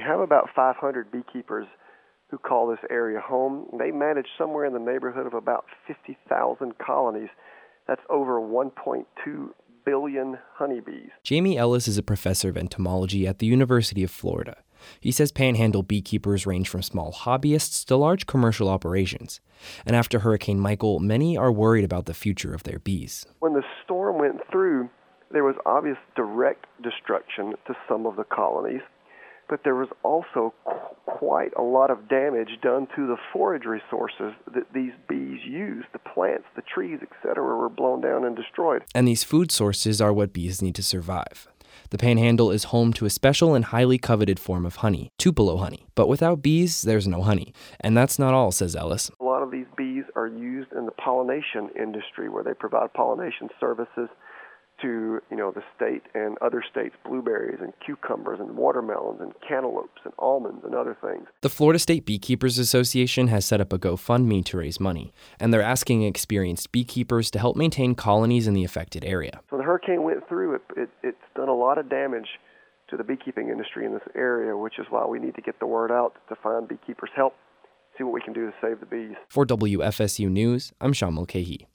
have about 500 beekeepers who call this area home. They manage somewhere in the neighborhood of about 50,000 colonies. That's over 1.2 billion honeybees. Jamie Ellis is a professor of entomology at the University of Florida. He says panhandle beekeepers range from small hobbyists to large commercial operations. And after Hurricane Michael, many are worried about the future of their bees. When the storm went through, there was obvious direct destruction to some of the colonies, but there was also quite a lot of damage done to the forage resources that these bees use. The plants, the trees, etc., were blown down and destroyed. And these food sources are what bees need to survive. The Panhandle is home to a special and highly coveted form of honey, Tupelo honey. But without bees, there's no honey. And that's not all, says Ellis. A lot of these bees are used in the pollination industry, where they provide pollination services to, the state and other states' blueberries and cucumbers and watermelons and cantaloupes and almonds and other things. The Florida State Beekeepers Association has set up a GoFundMe to raise money, and they're asking experienced beekeepers to help maintain colonies in the affected area. So the hurricane went through, it's done a lot of damage to the beekeeping industry in this area, which is why we need to get the word out to find beekeepers' help, see what we can do to save the bees. For WFSU News, I'm Sean Mulcahy.